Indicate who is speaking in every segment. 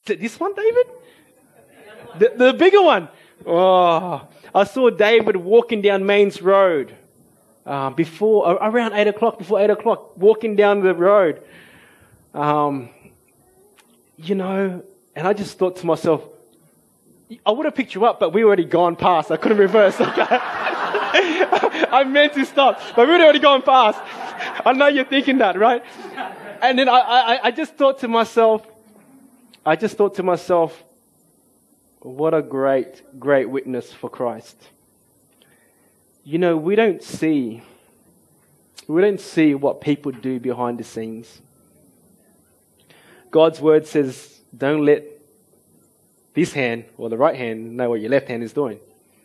Speaker 1: This one, David? The bigger one. Oh, I saw David walking down Mains Road around 8 o'clock, before 8 o'clock, walking down the road. And I just thought to myself, I would have picked you up, but we already gone past. I couldn't reverse. I meant to stop, but we'd already gone past. I know you're thinking that, right? And then I just thought to myself, what a great, great witness for Christ. We don't see what people do behind the scenes. God's word says, don't let this hand or the right hand know what your left hand is doing.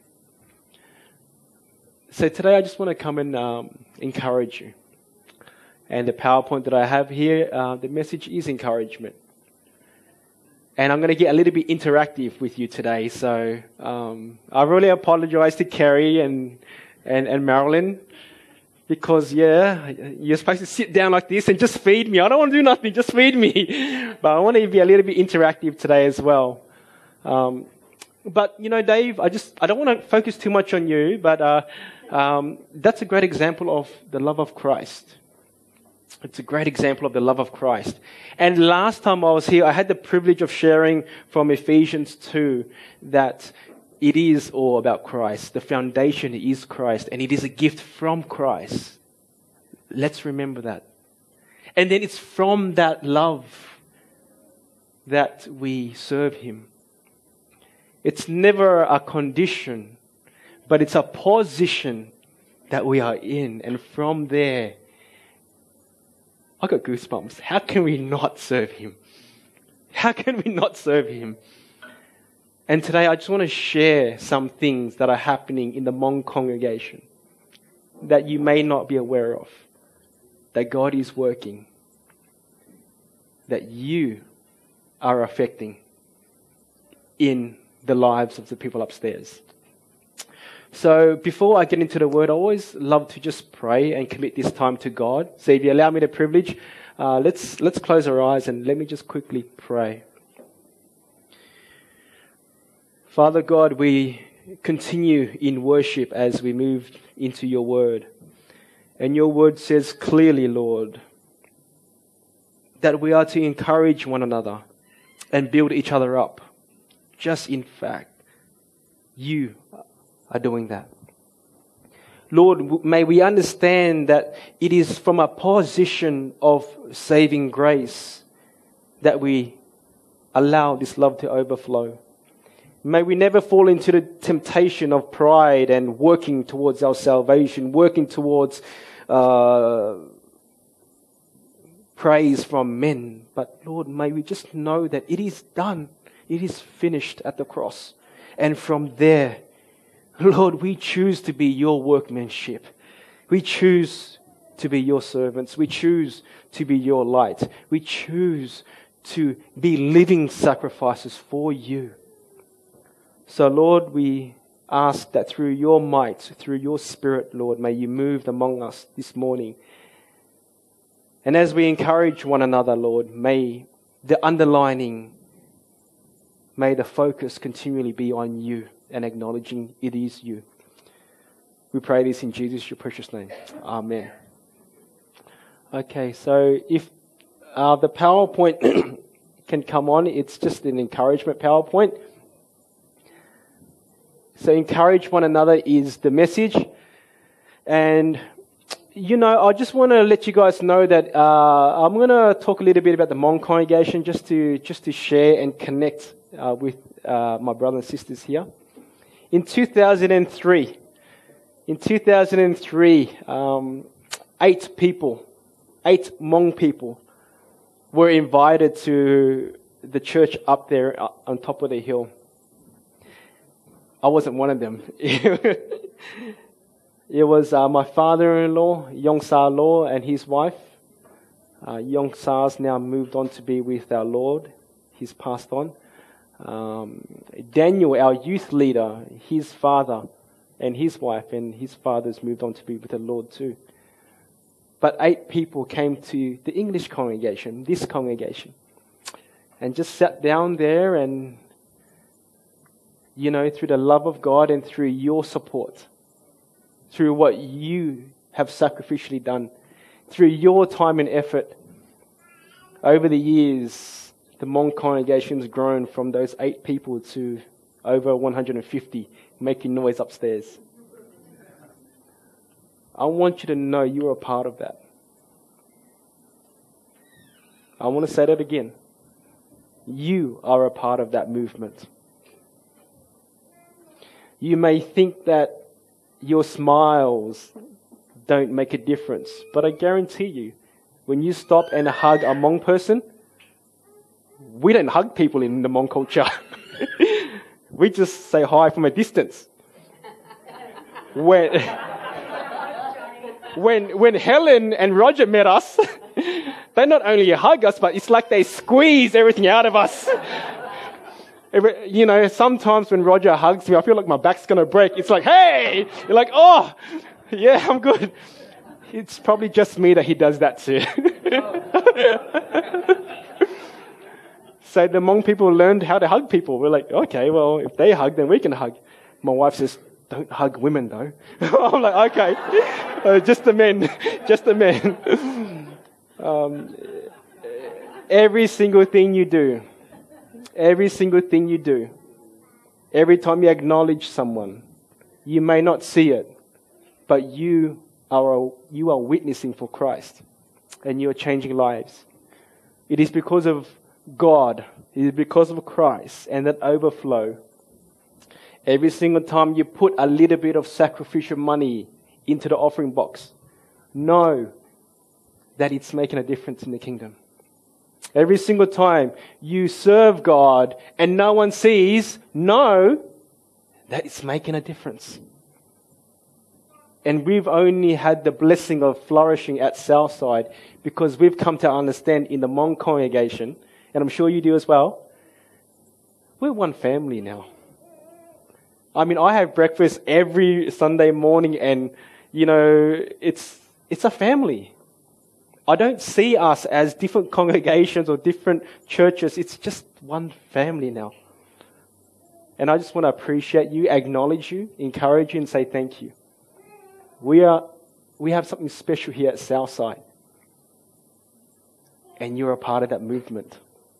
Speaker 1: So today I just want to come and encourage you. And the PowerPoint that I have here, the message is encouragement. And I'm going to get a little bit interactive with you today. So I really apologize to Kerry and Marilyn, because you're supposed to sit down like this and just feed me. I don't want to do nothing, just feed me. But I want to be a little bit interactive today as well. But Dave, I don't want to focus too much on you, but that's a great example of the love of Christ. It's a great example of the love of Christ. And last time I was here, I had the privilege of sharing from Ephesians 2 that it is all about Christ. The foundation is Christ, and it is a gift from Christ. Let's remember that. And then it's from that love that we serve Him. It's never a condition, but it's a position that we are in. And from there, I got goosebumps. How can we not serve Him? How can we not serve Him? And today I just want to share some things that are happening in the Hmong congregation that you may not be aware of, that God is working, that you are affecting in the lives of the people upstairs. So before I get into the word, I always love to just pray and commit this time to God. So if you allow me the privilege, let's close our eyes and let me just quickly pray. Father God, we continue in worship as we move into your word. And your word says clearly, Lord, that we are to encourage one another and build each other up. Just in fact, you are doing that. Lord, may we understand that it is from a position of saving grace that we allow this love to overflow. May we never fall into the temptation of pride and working towards our salvation, working towards praise from men. But Lord, may we just know that it is done. It is finished at the cross. And from there, Lord, we choose to be your workmanship. We choose to be your servants. We choose to be your light. We choose to be living sacrifices for you. So, Lord, we ask that through your might, through your Spirit, Lord, may you move among us this morning. And as we encourage one another, Lord, may the focus continually be on you and acknowledging it is you. We pray this in Jesus, your precious name. Amen. Okay, so if the PowerPoint can come on, it's just an encouragement PowerPoint. So encourage one another is the message. And, I just want to let you guys know that I'm going to talk a little bit about the Hmong congregation just to share and connect with my brothers and sisters here. In 2003, 8 Hmong people were invited to the church up there on top of the hill. I wasn't one of them. It was my father-in-law, Yong Sa Law, and his wife. Yong Sa's now moved on to be with our Lord. He's passed on. Daniel, our youth leader, his father and his wife, and his father's moved on to be with the Lord too. But 8 people came to the English congregation, this congregation. and just sat down there and, through the love of God and through your support, through what you have sacrificially done, through your time and effort, over the years, the Hmong congregation has grown from those 8 people to over 150 making noise upstairs. I want you to know you're a part of that. I want to say that again. You are a part of that movement. You may think that your smiles don't make a difference, but I guarantee you, when you stop and hug a Hmong person, we don't hug people in the Hmong culture. We just say hi from a distance. When Helen and Roger met us, they not only hug us, but it's like they squeeze everything out of us. Sometimes when Roger hugs me, I feel like my back's going to break. It's like, hey! You're like, oh, yeah, I'm good. It's probably just me that he does that too. So the Hmong people learned how to hug people. We're like, okay, well, if they hug, then we can hug. My wife says, don't hug women though. I'm like, okay, just the men, just the men. Every single thing you do, every time you acknowledge someone, you may not see it, but you are witnessing for Christ, and you are changing lives. It is because of God, it is because of Christ, and that overflow. Every single time you put a little bit of sacrificial money into the offering box, know that it's making a difference in the kingdom. Every single time you serve God and no one sees, know that it's making a difference. And we've only had the blessing of flourishing at Southside because we've come to understand in the Hmong congregation, and I'm sure you do as well, we're one family now. I mean, I have breakfast every Sunday morning and, it's a family. I don't see us as different congregations or different churches. It's just one family now. And I just want to appreciate you, acknowledge you, encourage you, and say thank you. We have something special here at Southside. And you're a part of that movement.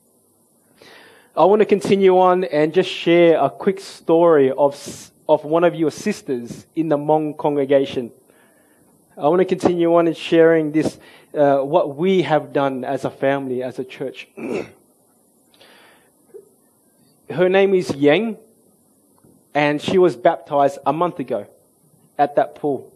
Speaker 1: I want to continue on and just share a quick story of one of your sisters in the Hmong congregation. I want to continue on and sharing this, what we have done as a family, as a church. Her name is Yang, and she was baptized a month ago at that pool.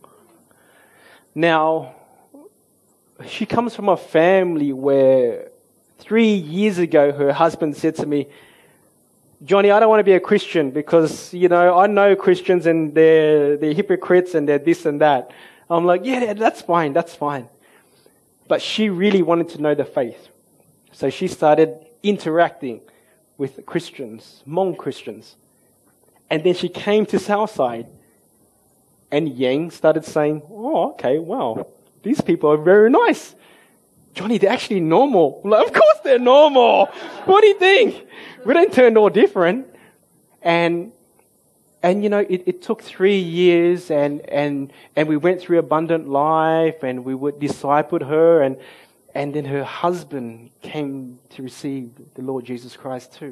Speaker 1: Now, she comes from a family where 3 years ago her husband said to me, Johnny, I don't want to be a Christian because, I know Christians and they're hypocrites and they're this and that. I'm like, yeah, that's fine. But she really wanted to know the faith. So she started interacting with Christians, Hmong Christians. And then she came to Southside, and Yang started saying, oh, okay, wow, these people are very nice. Johnny, they're actually normal. I'm like, of course they're normal. What do you think? We don't turn all different. And it took 3 years and we went through abundant life and we would disciple her and then her husband came to receive the Lord Jesus Christ too.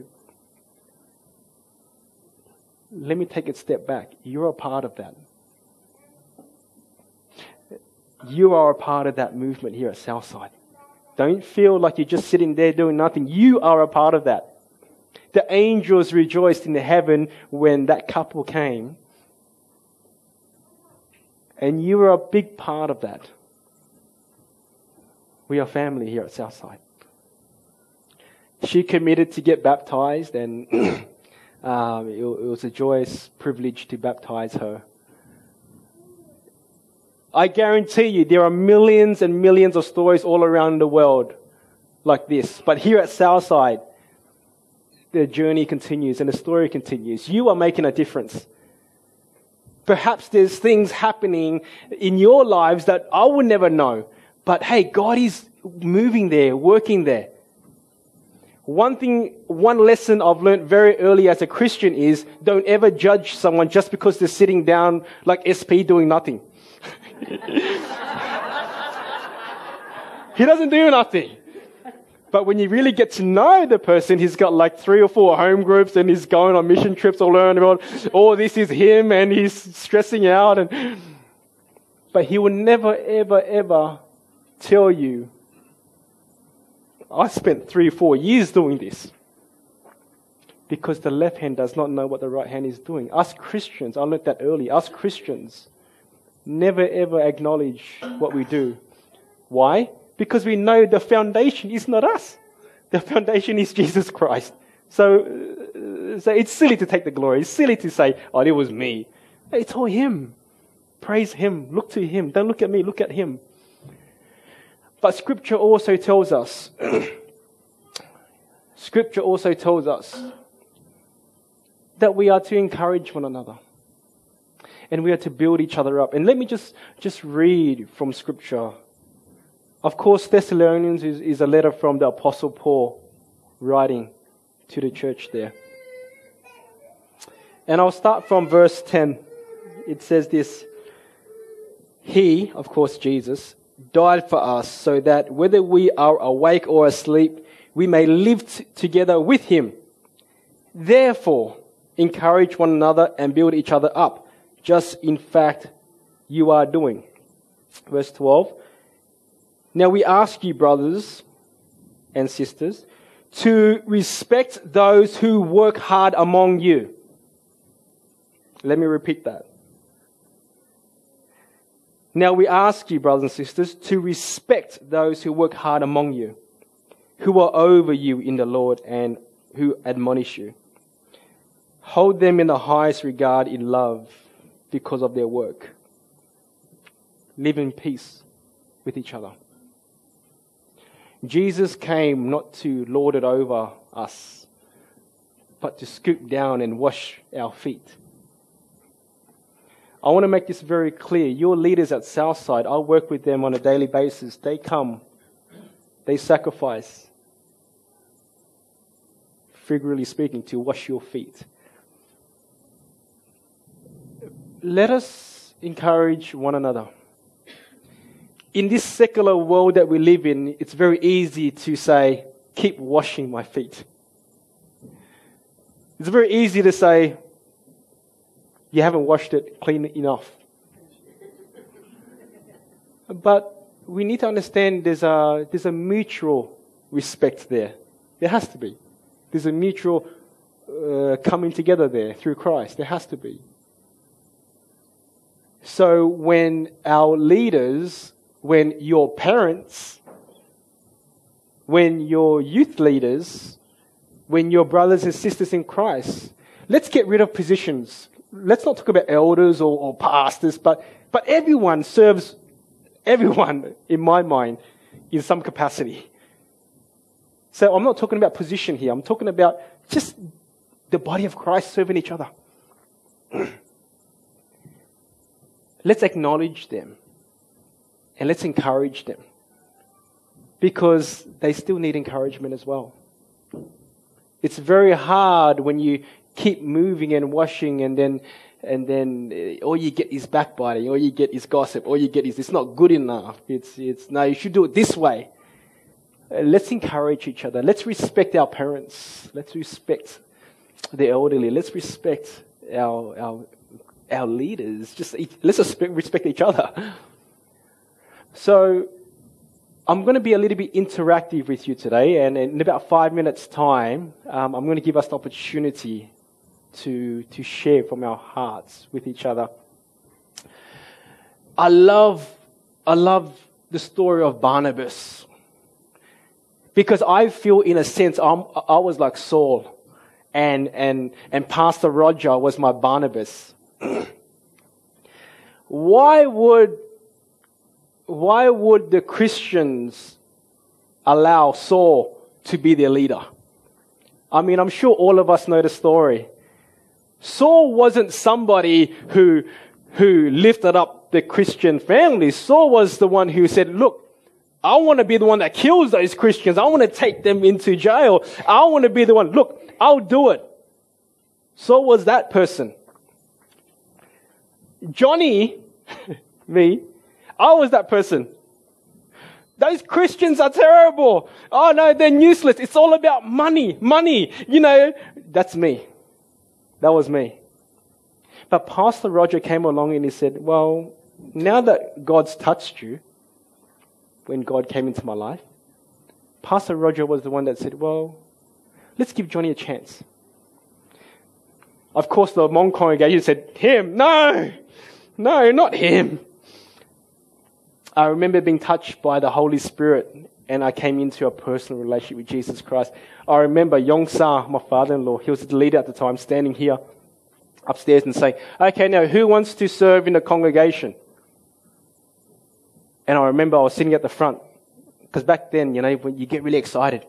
Speaker 1: Let me take a step back. You're a part of that. You are a part of that movement here at Southside. Don't feel like you're just sitting there doing nothing. You are a part of that. The angels rejoiced in heaven when that couple came. And you are a big part of that. We are family here at Southside. She committed to get baptized, and it was a joyous privilege to baptize her. I guarantee you there are millions and millions of stories all around the world like this. But here at Southside, the journey continues and the story continues. You are making a difference. Perhaps there's things happening in your lives that I would never know. But hey, God is moving there, working there. One lesson I've learned very early as a Christian is don't ever judge someone just because they're sitting down like SP doing nothing. He doesn't do nothing. But when you really get to know the person, he's got like 3 or 4 home groups and he's going on mission trips all around the world. Oh, this is him and he's stressing out. But he will never, ever, ever tell you, I spent 3 or 4 years doing this. Because the left hand does not know what the right hand is doing. Us Christians, I learned that early, us Christians never ever acknowledge what we do. Why? Because we know the foundation is not us. The foundation is Jesus Christ. So it's silly to take the glory. It's silly to say, oh, it was me. It's all Him. Praise Him. Look to Him. Don't look at me. Look at Him. But Scripture also tells us, that we are to encourage one another. And we are to build each other up. And let me just read from Scripture. Of course, Thessalonians is a letter from the Apostle Paul writing to the church there. And I'll start from verse 10. It says this: He, of course Jesus, died for us so that whether we are awake or asleep, we may live together with Him. Therefore, encourage one another and build each other up, just in fact you are doing. Verse 12. Now we ask you, brothers and sisters, to respect those who work hard among you. Let me repeat that. Now we ask you, brothers and sisters, to respect those who work hard among you, who are over you in the Lord and who admonish you. Hold them in the highest regard in love because of their work. Live in peace with each other. Jesus came not to lord it over us, but to scoop down and wash our feet. I want to make this very clear. Your leaders at Southside, I work with them on a daily basis. They come, they sacrifice, figuratively speaking, to wash your feet. Let us encourage one another. In this secular world that we live in, it's very easy to say, keep washing my feet. It's very easy to say, you haven't washed it clean enough. But we need to understand there's a mutual respect there. There has to be. There's a mutual coming together there through Christ. There has to be. So when our leaders, when your parents, when your youth leaders, when your brothers and sisters in Christ, let's get rid of positions. Let's not talk about elders or pastors, but everyone serves everyone, in my mind, in some capacity. So I'm not talking about position here. I'm talking about just the body of Christ serving each other. Let's acknowledge them. And let's encourage them. Because they still need encouragement as well. It's very hard when you keep moving and washing and then all you get is backbiting, all you get is gossip, all you get is it's not good enough. It's no, you should do it this way. Let's encourage each other. Let's respect our parents. Let's respect the elderly. Let's respect our leaders. Let's respect each other. So I'm going to be a little bit interactive with you today, and in about 5 minutes' time, I'm going to give us the opportunity to share from our hearts with each other. I love the story of Barnabas, because I feel, in a sense, I was like Saul, and Pastor Roger was my Barnabas. Why would the Christians allow Saul to be their leader? I mean, I'm sure all of us know the story. Saul wasn't somebody who lifted up the Christian family. Saul was the one who said, look, I want to be the one that kills those Christians. I want to take them into jail. I want to be the one. Look, I'll do it. So was that person. Johnny, me, I was that person. Those Christians are terrible. Oh no, they're useless. It's all about money. Money. That's me. That was me. But Pastor Roger came along and he said, well, now that God's touched you, when God came into my life, Pastor Roger was the one that said, well, let's give Johnny a chance. Of course, the Hmong congregation said, him? No, not him. I remember being touched by the Holy Spirit and I came into a personal relationship with Jesus Christ. I remember Yong Sa, my father-in-law, he was the leader at the time, standing here upstairs and saying, okay, now who wants to serve in the congregation? And I remember I was sitting at the front. Because back then, when you get really excited.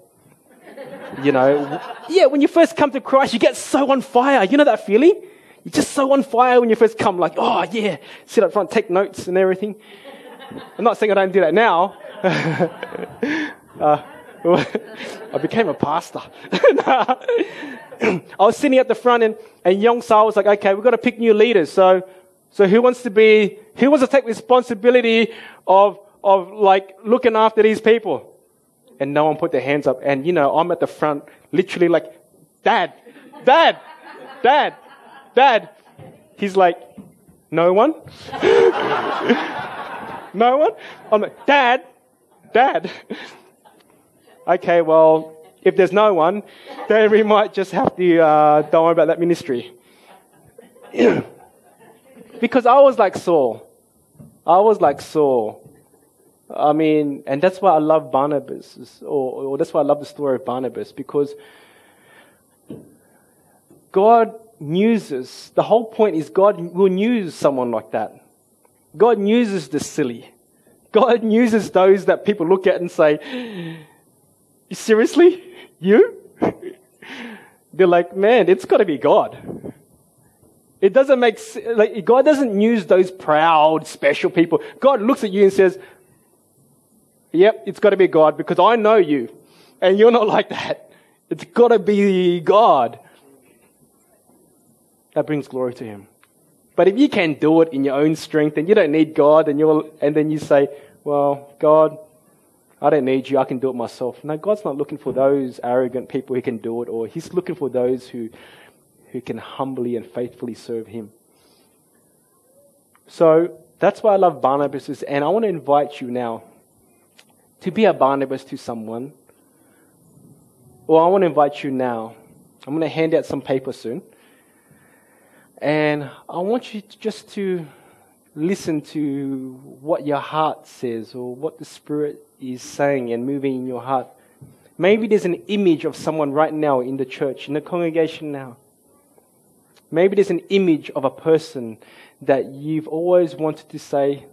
Speaker 1: When you first come to Christ, you get so on fire. You know that feeling? You're just so on fire when you first come, like, oh yeah, sit up front, take notes and everything. I'm not saying I don't do that now. I became a pastor. I was sitting at the front and Yong Sa was like, okay, we've got to pick new leaders. So who wants to take responsibility of like looking after these people? And no one put their hands up. And I'm at the front, literally like, Dad. He's like, no one? No one? I'm like, Dad. Okay, well, if there's no one, then we might just have to, don't worry about that ministry. Because I was like Saul. I mean, and that's why I love Barnabas, or that's why I love the story of Barnabas, because God uses, the whole point is God will use someone like that. God uses the silly. God uses those that people look at and say, seriously? You? They're like, man, it's got to be God. It doesn't make like God doesn't use those proud, special people. God looks at you and says, yep, it's got to be God because I know you. And you're not like that. It's got to be God. That brings glory to Him. But if you can do it in your own strength and you don't need God and then you say, well, God, I don't need you, I can do it myself. No, God's not looking for those arrogant people who can do it, or He's looking for those who can humbly and faithfully serve Him. So that's why I love Barnabas, and I want to invite you now to be a Barnabas to someone. Or I want to invite you now. I'm going to hand out some paper soon. And I want you just to listen to what your heart says or what the Spirit is saying and moving in your heart. Maybe there's an image of someone right now in the church, in the congregation now. Maybe there's an image of a person that you've always wanted to say,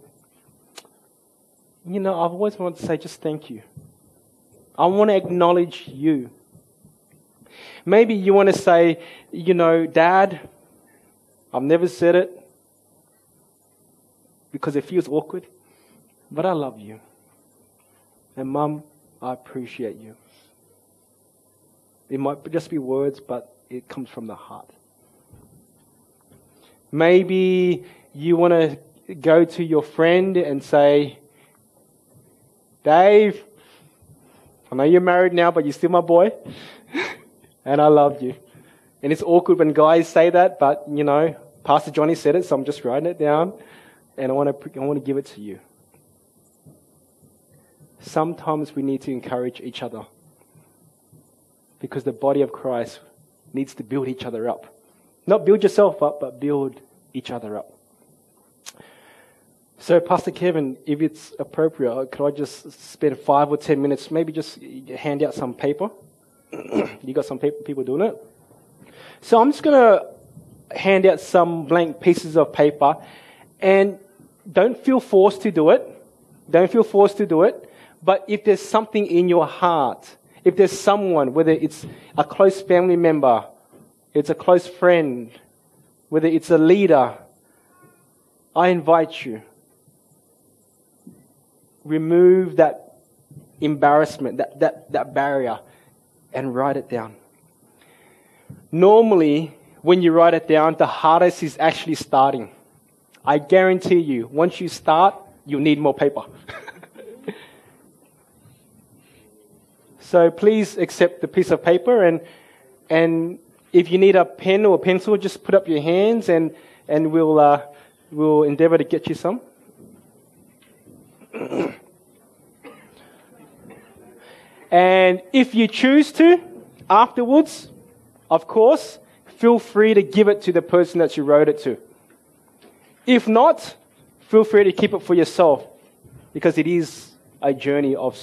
Speaker 1: I've always wanted to say just thank you. I want to acknowledge you. Maybe you want to say, Dad, I've never said it because it feels awkward, but I love you. And Mum, I appreciate you. It might just be words, but it comes from the heart. Maybe you want to go to your friend and say, Dave, I know you're married now, but you're still my boy. And I love you. And it's awkward when guys say that, but, Pastor Johnny said it, so I'm just writing it down. And I want to give it to you. Sometimes we need to encourage each other. Because the body of Christ needs to build each other up. Not build yourself up, but build each other up. So, Pastor Kevin, if it's appropriate, could I just spend 5 or 10 minutes, maybe just hand out some paper? You got some people doing it? So I'm just going to hand out some blank pieces of paper, and don't feel forced to do it. Don't feel forced to do it. But if there's something in your heart, if there's someone, whether it's a close family member, it's a close friend, whether it's a leader, I invite you. Remove that embarrassment, that barrier, and write it down. Normally, when you write it down, the hardest is actually starting. I guarantee you, once you start, you'll need more paper. So please accept the piece of paper, and if you need a pen or a pencil, just put up your hands, and we'll endeavor to get you some. And if you choose to, afterwards, of course, feel free to give it to the person that you wrote it to. If not, feel free to keep it for yourself, because it is a journey of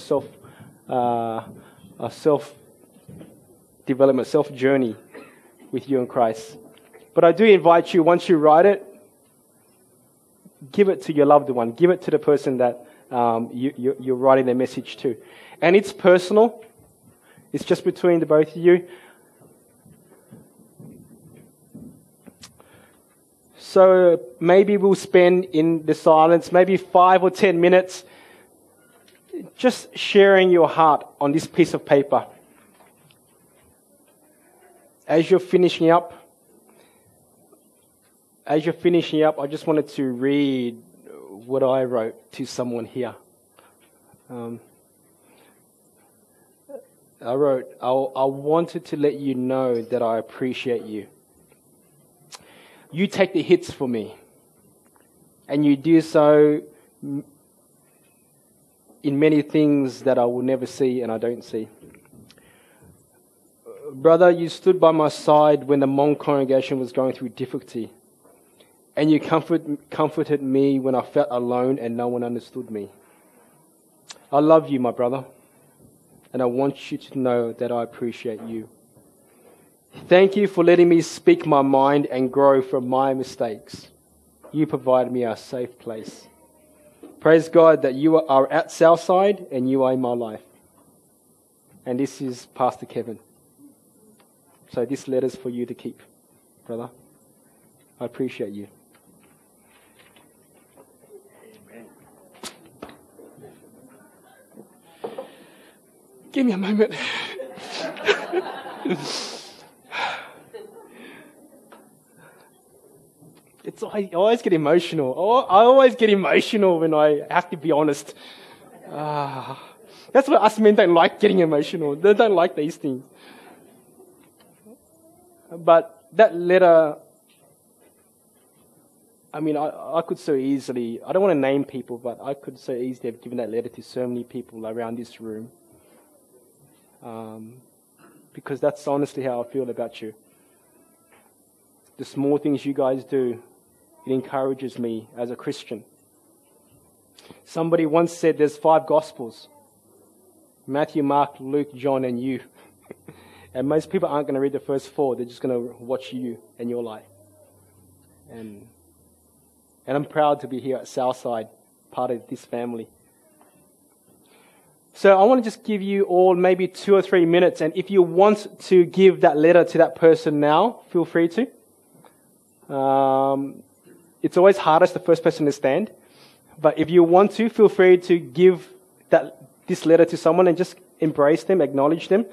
Speaker 1: self-development, self-journey with you and Christ. But I do invite you, once you write it, give it to your loved one. Give it to the person that you're writing the message to. And it's personal. It's just between the both of you. So maybe we'll spend in the silence maybe 5 or 10 minutes just sharing your heart on this piece of paper. As you're finishing up, I just wanted to read what I wrote to someone here. I wrote, I wanted to let you know that I appreciate you. You take the hits for me, and you do so in many things that I will never see and I don't see. Brother, you stood by my side when the Hmong congregation was going through difficulty, and you comforted me when I felt alone and no one understood me. I love you, my brother, and I want you to know that I appreciate you. Thank you for letting me speak my mind and grow from my mistakes. You provide me a safe place. Praise God that you are at Southside and you are in my life. And this is Pastor Kevin. So this letter's for you to keep, brother. I appreciate you. Amen. Give me a moment. I always get emotional. I always get emotional when I have to be honest. That's why us men don't like getting emotional. They don't like these things. But that letter, I mean, I could so easily, I don't want to name people, but I could so easily have given that letter to so many people around this room. Because that's honestly how I feel about you. The small things you guys do, it encourages me as a Christian. Somebody once said there's 5 Gospels: Matthew, Mark, Luke, John, and you. And most people aren't going to read the first 4. They're just going to watch you and your life. And I'm proud to be here at Southside, part of this family. So I want to just give you all maybe 2 or 3 minutes. And if you want to give that letter to that person now, feel free to. It's always hardest the first person to stand. But if you want to, feel free to give this letter to someone and just embrace them, acknowledge them.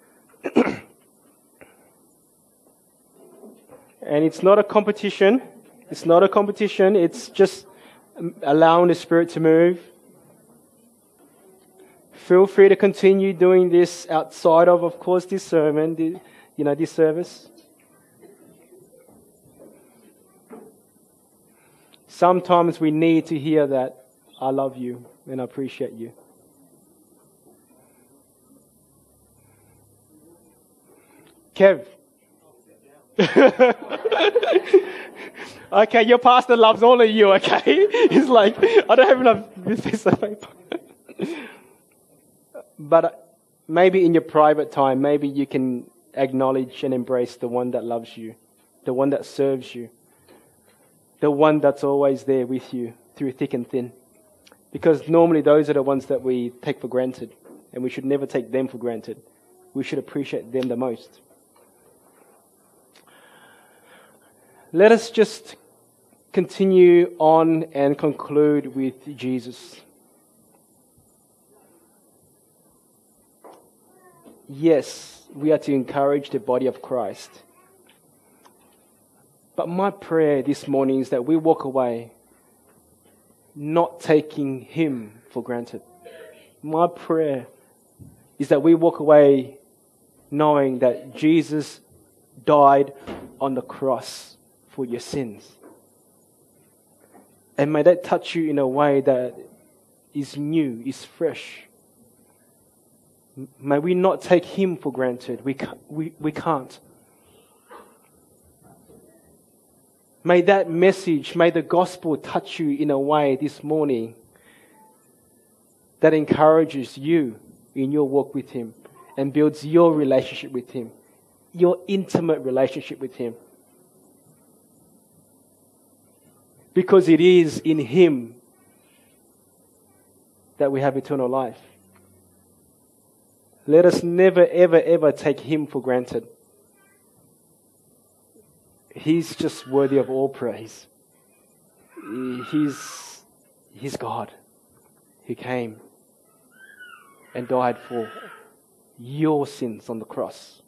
Speaker 1: And it's not a competition. It's just allowing the Spirit to move. Feel free to continue doing this outside of course, this sermon, this service. Sometimes we need to hear that I love you and I appreciate you. Kev. Okay, your pastor loves all of you, okay? He's like, I don't have enough piece of paper. But maybe in your private time, maybe you can acknowledge and embrace the one that loves you, the one that serves you, the one that's always there with you through thick and thin. Because normally those are the ones that we take for granted, and we should never take them for granted. We should appreciate them the most. Let us just continue on and conclude with Jesus. yes, we are to encourage the body of Christ. But my prayer this morning is that we walk away not taking Him for granted. My prayer is that we walk away knowing that Jesus died on the cross for your sins. And may that touch you in a way that is new, is fresh. May we not take Him for granted. We can't. May that message, may the gospel touch you in a way this morning that encourages you in your walk with Him and builds your relationship with Him, your intimate relationship with Him. Because it is in Him that we have eternal life. Let us never, ever, ever take Him for granted. He's just worthy of all praise. He's God who came and died for your sins on the cross.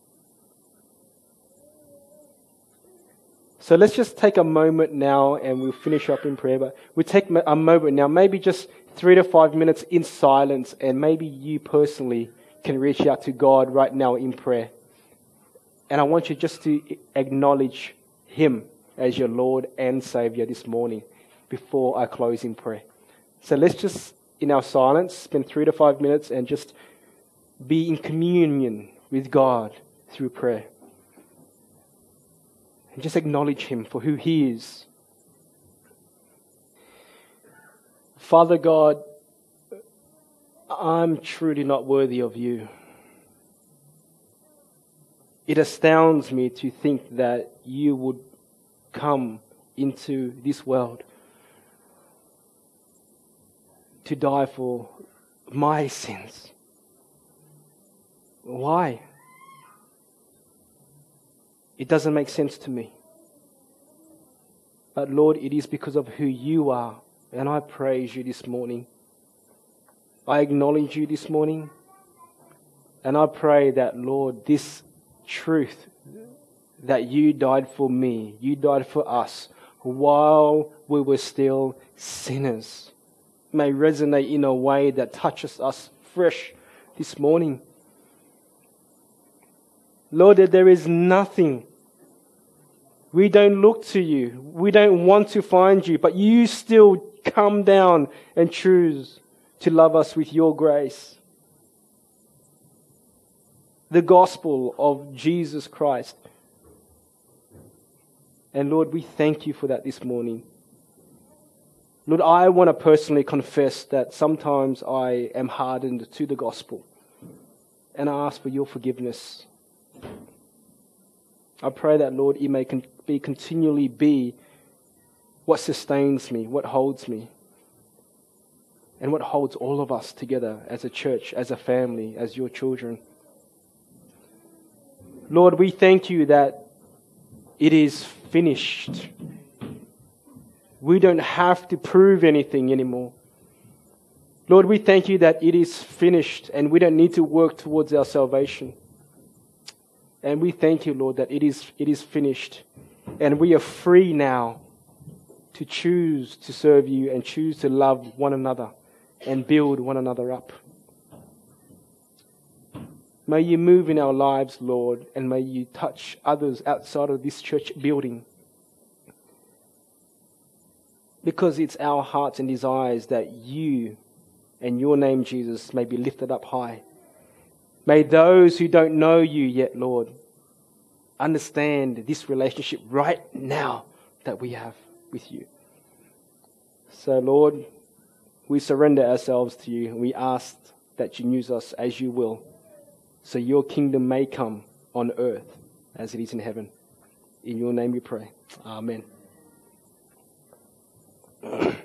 Speaker 1: So let's just take a moment now and we'll finish up in prayer. But we'll take a moment now, maybe just 3 to 5 minutes in silence, and maybe you personally can reach out to God right now in prayer. And I want you just to acknowledge Him as your Lord and Savior this morning before I close in prayer. So let's just, in our silence, spend 3 to 5 minutes and just be in communion with God through prayer. And just acknowledge Him for who He is. Father God, I'm truly not worthy of You. It astounds me to think that You would come into this world to die for my sins. Why? It doesn't make sense to me. But Lord, it is because of who You are. And I praise You this morning. I acknowledge You this morning. And I pray that, Lord, this truth that You died for me, You died for us while we were still sinners, may resonate in a way that touches us fresh this morning. Lord, that there is nothing. We don't look to You. We don't want to find You, but You still come down and choose to love us with Your grace. The gospel of Jesus Christ. And Lord, we thank You for that this morning. Lord, I want to personally confess that sometimes I am hardened to the gospel. And I ask for Your forgiveness. I pray that, Lord, it may continually be what sustains me, what holds me, and what holds all of us together as a church, as a family, as Your children. Lord, we thank You that it is finished. We don't have to prove anything anymore. Lord, we thank You that it is finished and we don't need to work towards our salvation. And we thank You, Lord, that it is finished. And we are free now to choose to serve You and choose to love one another and build one another up. May You move in our lives, Lord, and may You touch others outside of this church building. Because it's our hearts and desires that You and Your name, Jesus, may be lifted up high. May those who don't know You yet, Lord, understand this relationship right now that we have with You. So, Lord, we surrender ourselves to You and we ask that You use us as You will, so Your kingdom may come on earth as it is in heaven. In Your name we pray. Amen.